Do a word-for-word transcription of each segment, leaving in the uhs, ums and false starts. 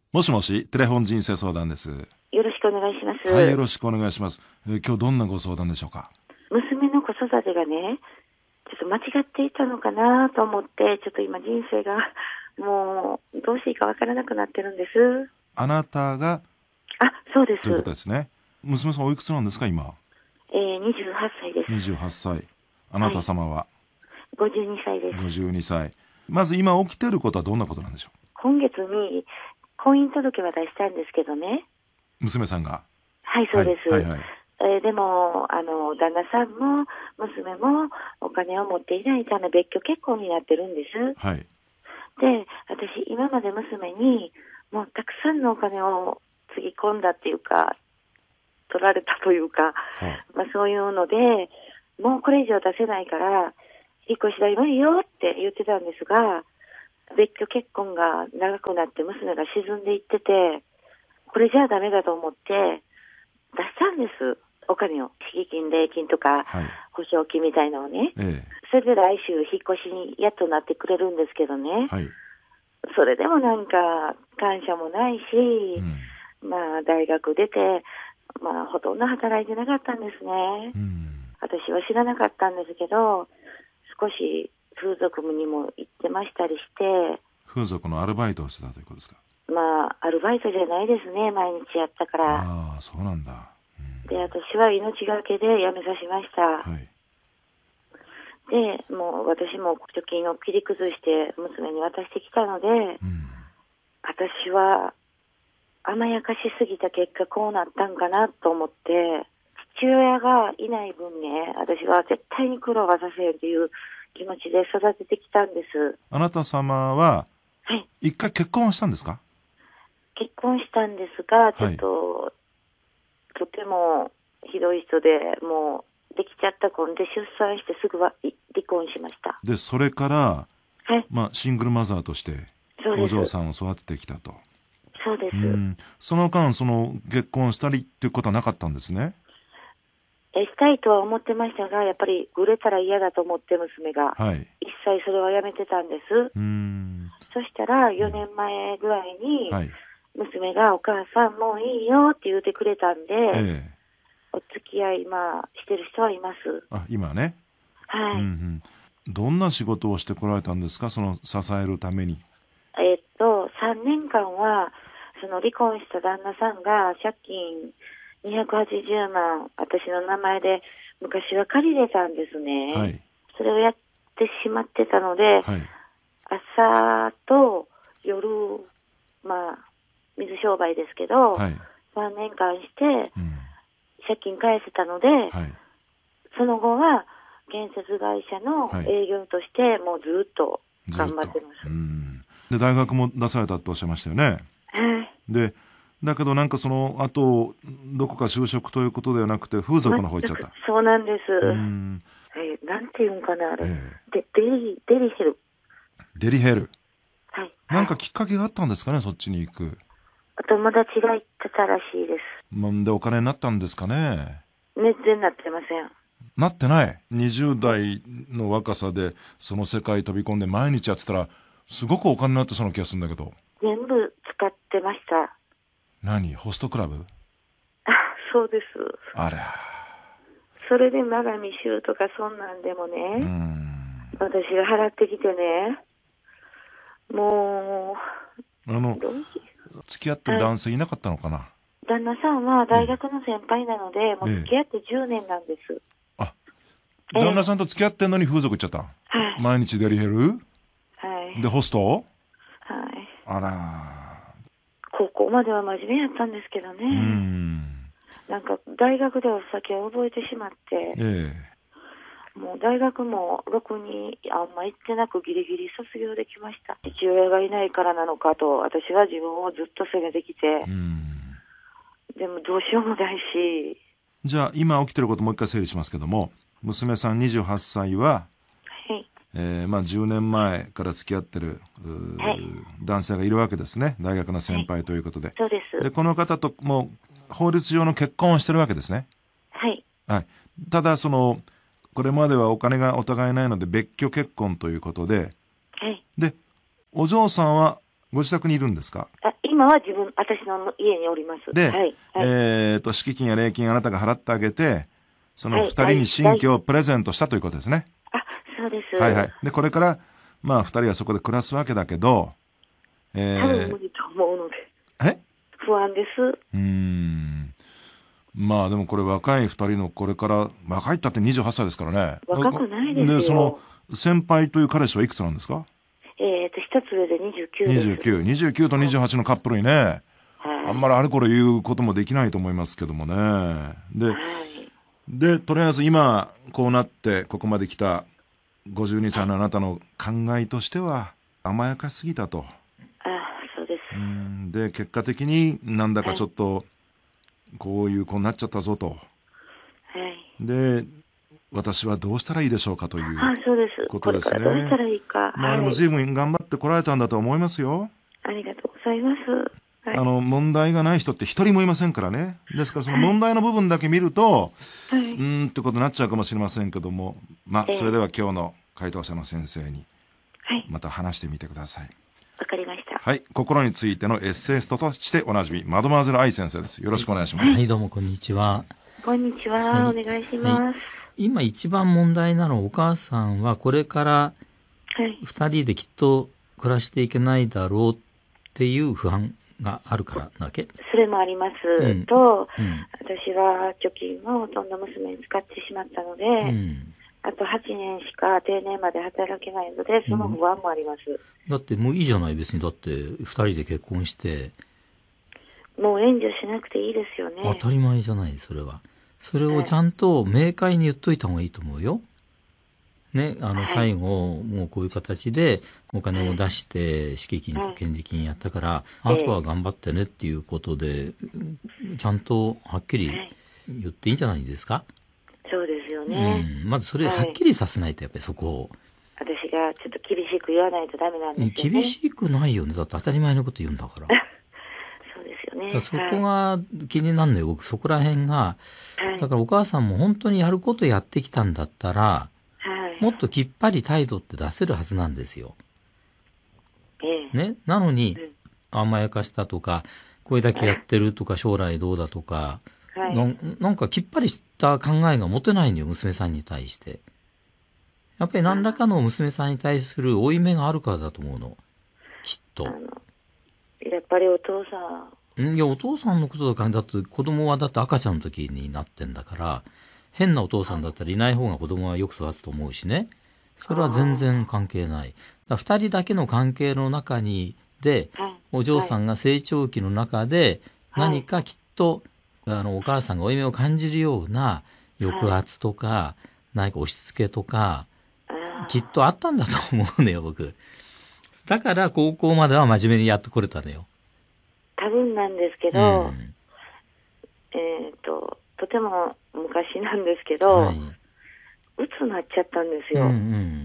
もしもし、テレフォン人生相談です。 よろしくお願いします。 はい、よろしくお願いします。えー今日どんなご相談でしょうか。 娘の子育てがね、ちょっと間違っていたのかなと思って、ちょっと今人生がもうどうしていいかわからなくなってるんです。 あなたがあ、そうです。 ということですね。娘さんおいくつなんですか、今。 えー、にじゅうはっさいです。 にじゅうはっさい。あなた様はごじゅうにさいです。 ごじゅうにさい。まず今起きていることはどんなことなんでしょ今月に婚姻届は出したんですけどね。 う。娘さんが。 はい、そうです。 はいはいはい。 えーでも、あの、旦那さんも娘もお金を持っていないため別居結婚になってるんです。 はい。 で、私、今まで娘に、もうたくさんのお金をつぎ込んだっていうか、取られたというか、 はまあそういうので、もうこれ以上出せないから、引っ越し代無理よって言ってたんですが、別居結婚が長くなって娘が沈んでいってて、これじゃあダメだと思って出したんです。お金を。敷金、礼金とか、 はい。 保証金みたいなのをね。 えそれで来週引っ越しにやっとなってくれるんですけどね。 え。はい。 それでもなんか感謝もないし、 うん。 まあ大学出て、まあほとんど働いてなかったんですね。 うん。 私は知らなかったんですけど、少し風俗にも行ってましたりして、 風俗のアルバイトをしてたということですか。 まあアルバイトじゃないですね、毎日やったから。 ああ、そうなんだ。うん、 で、私は命がけで辞めさしました。 はい。 で、もう私も貯金を切り崩して娘に渡してきたので、 うん。 私は甘やかしすぎた結果こうなったんかなと思って、父親がいない分ね、私は絶対に苦労はさせるという気持ちで育ててきたんです。 あなた様ははい。 一回結婚したんですか。 結婚したんですが、ちょはいっと、とてもひどい人で、もうできちゃった子で出産してすぐはい離婚しました。 で、それから、 はい。 まあ、シングルマザーとしておそうです。 嬢さんを育ててきたと。 そうです。 うん。その間、その結婚したりっていうことはなかったんですね。 えしたいとは思ってましたが、やっぱりぐれたら嫌だと思って娘が、 はい。 一切それはやめてたんです。 うん。 そしたらよねんまえぐらいに、 はい。 娘がお母さんもういいよって言ってくれたんで、 ええ。 お付き合いまあしてる人はいます。 あ、今ね。 はい。 うんうん。どんな仕事をしてこられたんですか、その支えるために。 えっと、さんねんかんは、その離婚した旦那さんが借金にひゃくはちじゅうまん、私の名前で昔は借りれたんですね。 はい。 それをやってしまってたので、 はい。 朝と夜、まあ、水商売ですけど、 はい。 さんねんかんしてうん。 借金返せたので、 はい。 その後は建設会社のはい営業としてもうずっとずっと。 頑張ってます。 うん。で、大学も出されたっておっしゃいましたよね。 はい。 で、だけどなんかその後、どこか就職ということではなくて、風俗の方行っちゃった。 そうなんです。 うん。 えーなんていうんかな、あれ。 えで、デリ、デリヘル。 デリヘル。 はい。 なんかはい、 きっかけがあったんですかね、そっちに行く。 お友達が言ってたらしいです。 なんでお金になったんですかね。 全然なってません。 なってない。にじゅう代の若さでその世界飛び込んで毎日やってたら、すごくお金になってそうな気がするんだけど。 全部使ってました。 何、ホストクラブ。 あ、そうです。 あら。 それでマガミ州とかそんなんでもうね、 ん。 私が払ってきてね、もあのう、どうし付き合ってる男性いなかったのかな。 旦那さんは大学の先輩なので、もうええ付き合ってじゅうねんなんです。 あ、 ええ旦那さんと付き合ってんのに風俗行っちゃった。 はい。 毎日デリヘルはい。 でホスト。 はい。 あら。 高校までは真面目やったんですけどね。 うん。 なんか大学でお酒を覚えてしまって、 えもう大学もろくにあんま行ってなくギリギリ卒業できました。父親がいないからなのかと、私は自分をずっと責めてきて、 え。うん。 でもどうしようもないし。 じゃあ今起きてることもう一回整理しますけども、娘さんにじゅうはっさいは、 はい。 えー、まあじゅうねんまえから付き合ってる、 はい、 男性がいるわけですね。大学の先輩ということで。はい、 そうです。 で、この方ともう法律上の結婚をしてるわけですね。 はい。 はい。ただその、これまではお金がお互いないので別居結婚ということで、 はい。 で、お嬢さんはご自宅にいるんですか？ あ、いま今は自分、私の家におります。 で、 はいはい、 えーと、敷金や礼金あなたが払ってあげて、その二人に新居をプレゼントしたということですね。 あ、そうです。 はいはい。で、これから、まあ、二人はそこで暮らすわけだけど、えー、 多分無理と思うので。 え不安です。 うーん。まあでもこれ若い二人のこれから、若いったってにじゅうはっさいですからね。 若くないですよ。 で、その、先輩という彼氏はいくつなんですか？ えっと、一つ上でにじゅうきゅうです。 にじゅうきゅう。にじゅうきゅうとにじゅうはちのカップルにね、はい、あんまりあれこれ言うこともできないと思いますけどもね。で、はい、で、とりあえず今、こうなって、ここまで来たごじゅうにさいのあなたの考えとしては、甘やかしすぎたと。 ああ、そうです。 うん、で、結果的になんだかちょっと、こういう子になっちゃったぞと。はい。で、私はどうしたらいいでしょうかということですね。 これからどうしたらいいか。 まあでも随分頑張ってこられたんだと思いますよ。 ありがとうございます。はい、 あの問題がない人って一人もいませんからね。ですからその問題の部分だけ見ると、はい、うーんってことになっちゃうかもしれませんけども、まあそれでは今日の回答者の先生にまた話してみてください。わ、 はい、かりました。 はい、心についてのエッセイストとしておなじみマドマーゼル愛先生です。よろしくお願いします。 はい、どうもこんにちは。 こんにちは、はい、お願いします、はい。 今一番問題なのはお母さんはこれから二人できっと暮らしていけないだろうっていう不安があるからだけ。 それもあります、うん、と、うん、私は貯金をほとんど娘に使ってしまったので、うん、あとはちねんしか定年まで働けないのでその不安もあります、うん、 だってもういいじゃない別に。だって二人で結婚してもう援助しなくていいですよね。 当たり前じゃないそれは。それをちゃんと明快に言っといた方がいいと思うよ。ね、あの最後、はい、もうこういう形でお金を出して敷金と権利金やったから、はい、あとは頑張ってねっていうことでちゃんとはっきり言っていいんじゃないですか。 そうですよね、 うん、まずそれはっきりさせないとやっぱりそこを、 はい、私がちょっと厳しく言わないとダメなんですよね。 厳しくないよね。だって当たり前のこと言うんだからだからそこが気になるのよ、僕。そこら辺が、はい、だからお母さんも本当にやることやってきたんだったら、はい、もっときっぱり態度って出せるはずなんですよ、ええね、なのに、うん、甘やかしたとかこれだけやってるとか将来どうだとか、はい、な, なんかきっぱりした考えが持てないのよ娘さんに対して。やっぱり何らかの娘さんに対する負い目があるからだと思うのきっと。あのやっぱりお父さんいやお父さんのことだから。だって子供はだって赤ちゃんの時になってんだから、変なお父さんだったらいない方が子供はよく育つと思うしね。それは全然関係ない。だふたりだけの関係の中にで、お嬢さんが成長期の中で何かきっとあのお母さんが負い目を感じるような抑圧とか何か押し付けとかきっとあったんだと思うのよ僕。だから高校までは真面目にやってこれたのよ。 多分なんですけど、うん、えっととても昔なんですけど、はい、うつになっちゃったんですよ、うんうん、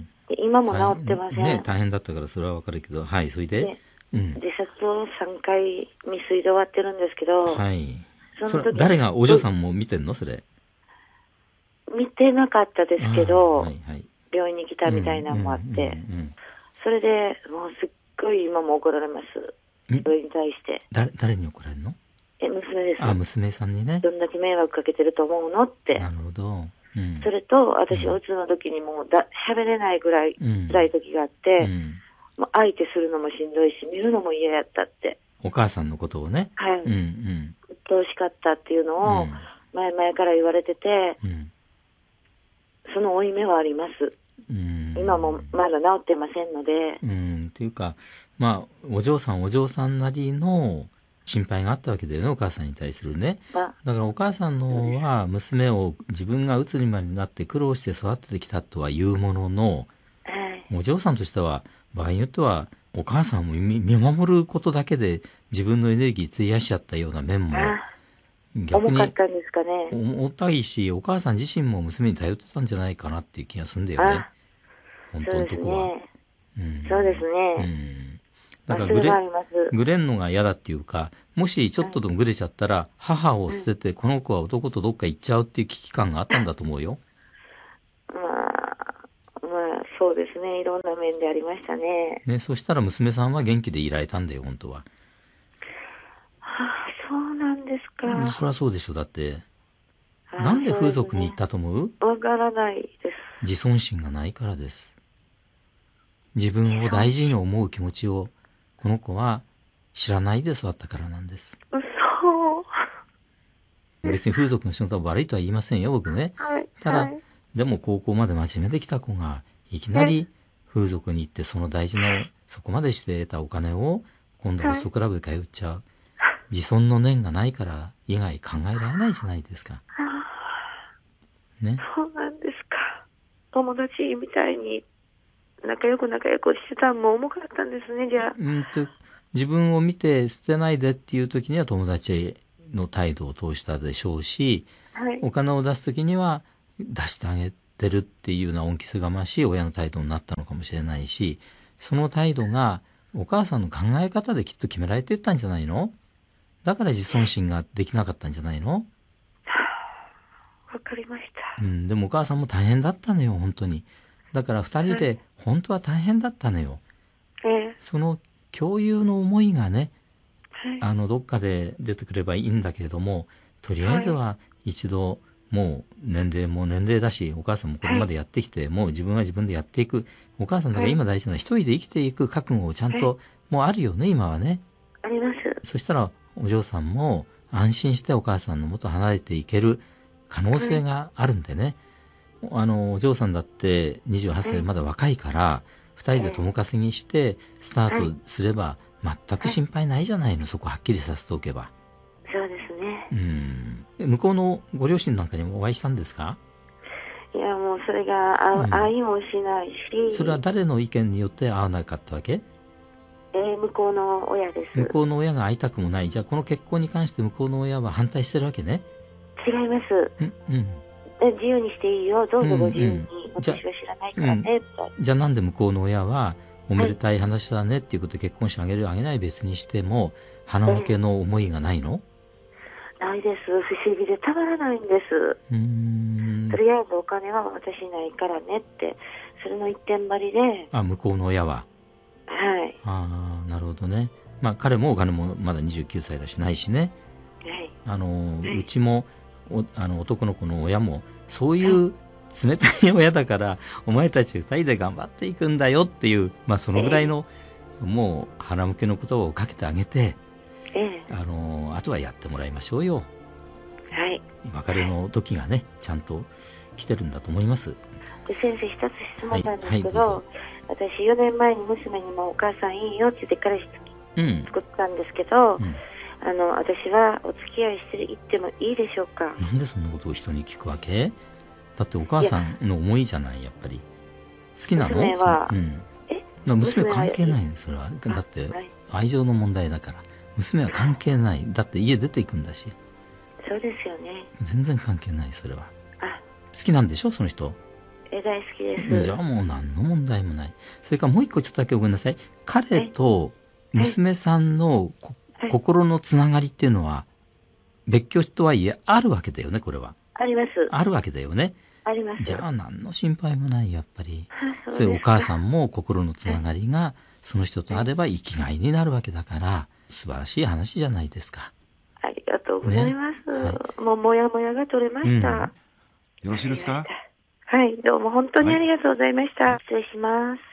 で今も治ってません、 ね、大変だったからそれはわかるけど、はい、それで、でうん、自殺をさんかい未遂で終わってるんですけど、 はい、その時誰がお嬢さんも見てんのそれ。 見てなかったですけど、はいはい、病院に来たみたいなのもあって、うんうんうんうん、それでもうすっごい今も怒られます。それに対して誰誰に怒られるの？ え娘です。 あ娘さんにね。 どんだけ迷惑かけてると思うのって。 なるほど、うん、 それと私はうつの時にもうだ喋れないぐらい辛い時があって、うん、もう相手するのもしんどいし見るのも嫌やったって。 お母さんのことをね。はい、うんうん、 鬱陶しかったっていうのを前々から言われてて、うん、その負い目はあります、うん、今もまだ治ってませんので。 うんっていうかまあお嬢さんお嬢さんなりの心配があったわけだよねお母さんに対するね。だからお母さんのは娘を自分がうつにまでなって苦労して育ててきたとは言うものの、はい、お嬢さんとしては場合によってはお母さんを見守ることだけで自分のエネルギー費やしちゃったような面も逆に重かったんですかね。 重たいしお母さん自身も娘に頼ってたんじゃないかなっていう気がするんだよね本当のとこは。 そうですね、うん、 だからグレ、グレんのが嫌だっていうかもしちょっとでもグレちゃったら、はい、母を捨ててこの子は男とどっか行っちゃうっていう危機感があったんだと思うよ。 まあ、まあそうですねいろんな面でありましたね。 ねそしたら娘さんは元気でいられたんだよ本当は。 そうなんですか。 うん、そりゃそうでしょ。だって、なんで風俗に行ったと思う？ わからないです。 自尊心がないからです。自分を大事に思う気持ちをこの子は知らないで育ったからなんです。 嘘。 別に風俗の仕事は悪いとは言いませんよ、僕ね。 はい、 ただ、 はい、 でも高校まで真面目できた子がいきなり風俗に行ってその大事な、そこまでして得たお金を今度ホストクラブで通っちゃう。自尊の念がないから以外考えられないじゃないですか。ね。 そうなんですか。友達みたいに仲良く仲良くしてたのも重かったんですね、じゃあ。 うんと、自分を見て捨てないでっていう時には友達の態度を通したでしょうし、 はい、 お金を出す時には出してあげてるっていうような恩着せがましい親の態度になったのかもしれないし、その態度がお母さんの考え方できっと決められていったんじゃないの？だから自尊心ができなかったんじゃないの？ わかりました。 うん、でもお母さんも大変だったのよ、本当に。だから二人で本当は大変だったのよ。 ええ、 その共有の思いがね、 はい、 あのどっかで出てくればいいんだけれども、とりあえずは一度もう年齢も年齢だし、お母さんもこれまでやってきて、はい、もう自分は自分でやっていく。お母さんだから今大事なのは一人で生きていく覚悟をちゃんと、はい、もうあるよね、今はね。 あります。 そしたらお嬢さんも安心してお母さんの元離れていける可能性があるんでね。はい、あのお嬢さんだってにじゅうはっさいでまだ若いから、はい、二人で共稼ぎしてスタートすれば全く心配ないじゃないの、そこはっきりさせておけば。 そうですね。 うん。向こうのご両親なんかにもお会いしたんですか？ いや、もうそれがあ、うん、会いもしないし。 それは誰の意見によって会わなかったわけ？ えー、向こうの親です。 向こうの親が会いたくもない。じゃあこの結婚に関して向こうの親は反対してるわけね？ 違います。 うんうん。 自由にしていいよ、どうぞご自由に、うんうん、私は知らないからね、 うん、じゃあなんで向こうの親はおめでたい話だねっていうことで結婚してあげるあげない別にしても花向けの思いがないの？ えー、ないです。不思議でたまらないんです。 うーん、 とりあえずお金は私ないからねって、それの一点張りで。 あ、向こうの親は。 はい。 ああ、なるほどね。まあ彼もお金もまだにじゅうきゅうさいだしないしね。 はい。 あの、はい、うちもおあの男の子の親もそういう冷たい親だから、はい、お前たち二人で頑張っていくんだよっていう、まあそのぐらいの、えー、もう腹向けの言葉をかけてあげて、 えー、 あのあとはやってもらいましょうよ。 はい。 別れの時がねちゃんと来てるんだと思います。 で先生、一つ質問なんですけど、はいはい、私よねんまえに娘にもお母さんいいよって言って彼氏作ったんですけど、うんうん、あの私はお付き合いしていってもいいでしょうか？ なんでそんなことを人に聞くわけ？だってお母さんの思いじゃない、やっぱり好きなの？ 娘は、 うん、え娘関係ないの、それは。だって愛情の問題だから娘は関係ない。だって家出ていくんだし。 そうですよね。 全然関係ない、それは。 あ、 好きなんでしょその人？ え、大好きです。 じゃあもう何の問題もない。それからもう一個ちょっとだけごめんなさい。彼と娘さんの、はい、心のつながりっていうのは別居とはいえあるわけだよね、これは。 あります。 あるわけだよね。 あります。 じゃあ何の心配もない、やっぱり。 そうそれお母さんも心のつながりがその人とあれば生きがいになるわけだから、素晴らしい話じゃないですか。 ありがとうございます。ね、はい、もうもやもやが取れました。うん、 よろしいですか？ はい、どうも本当にありがとうございました。はい、失礼します。